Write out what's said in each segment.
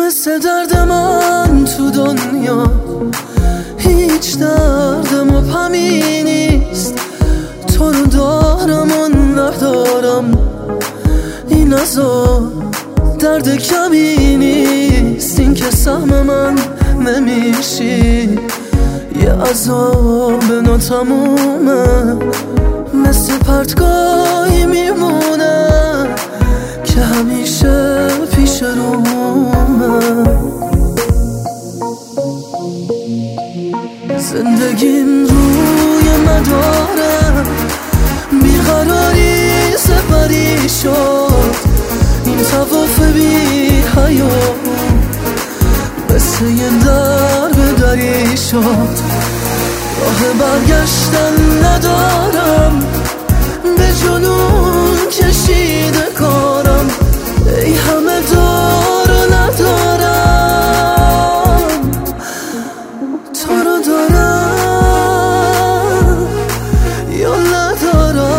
مثل درد من تو دنیا هیچ دردم و پمی نیست. تو رو دارم و ندارم، این عذاب درد کمی نیست. این که سهم من نمیشی، یه عذاب ناتمومه، مثل پرتگاهی میمونه که همیشه پیش رومه. زندگیم روی مداره، بیقراری سپری شد. این طواف بی حیات مثل یه درب دری شد. راه برگشتن ندارم، به جنون کشیده کارم. ای همه دار و ندارم، تو رو دارم یا ندارم.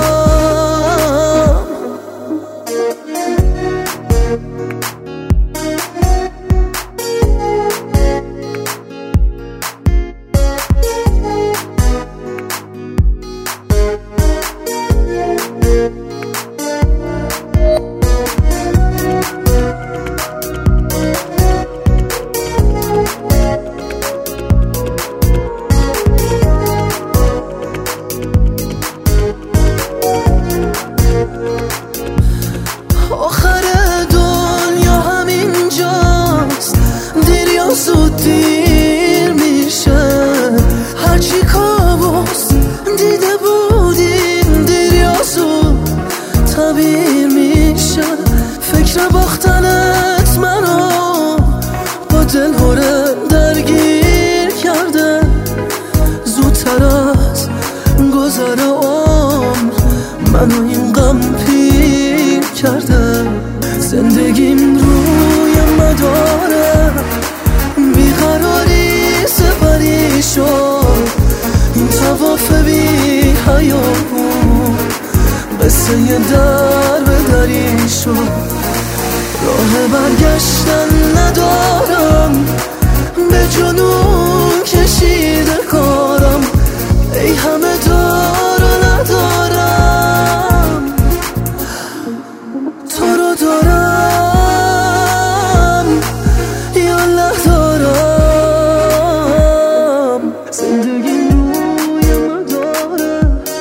آخر دنیا همینجاست، دیر یا زود دیر میشه. هرچی کابوس دیده بودیم، دیر یا زود تعبیر میشه. فکر باختنت منو با دلهوره درگیر کرده. زودتر از گذر عمر منو این غم پیر کرده. زندگیم روی مداره، بیقراری سپری شد. این طواف بی حیات مثل یه درب دری شد. راه برگشتن ندارم، به جنون کشیده کارم. ای همه دار و ندارم، تو رو دارم یا ندارم. زندگی روی مداره،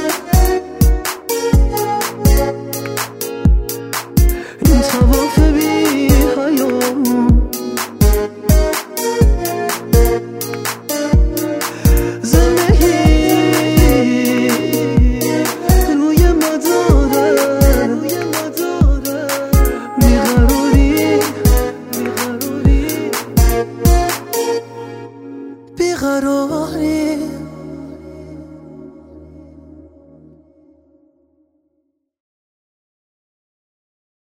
این طواف بی حیات بیقراری